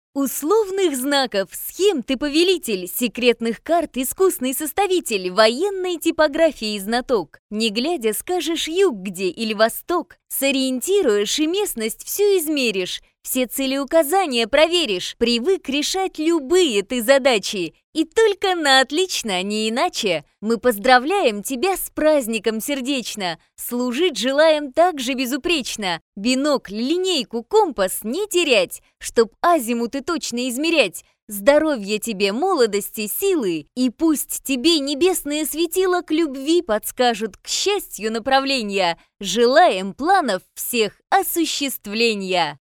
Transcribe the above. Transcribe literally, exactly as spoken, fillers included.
Условных знаков, схем ты повелитель, секретных карт искусный составитель, военной типографии знаток. Не глядя, скажешь юг где или восток, сориентируешь и местность всю измеришь, все целеуказания проверишь, привык решать любые ты задачи. И только на отлично, не иначе. Мы поздравляем тебя с праздником сердечно, служить желаем так же безупречно. Бинокль, линейку, компас не терять, чтоб азимуты точно измерять. Здоровья тебе, молодости, силы, и пусть тебе небесные светила к любви подскажут, к счастью направления. Желаем планов всех осуществления.